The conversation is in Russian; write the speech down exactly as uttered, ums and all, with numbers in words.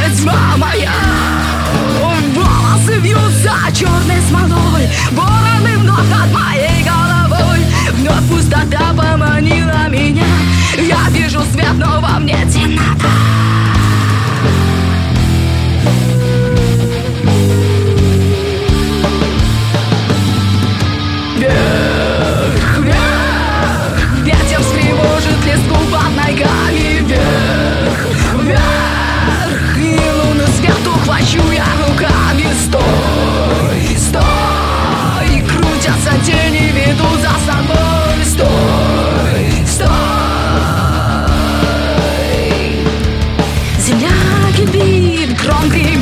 тьма моя. Волосы вьются черной смолой, вороны вновь над моей головой. Вновь пустота поманила меня, я вижу свет, но во мне темнота. Вверх, вверх, ветер встревожит листву под ногами. Вверх, вверх, и лунный свет ухвачу я руками. Стой, стой, крутятся тени, ведут за собой. Стой, стой. Земля кипит, гром крик.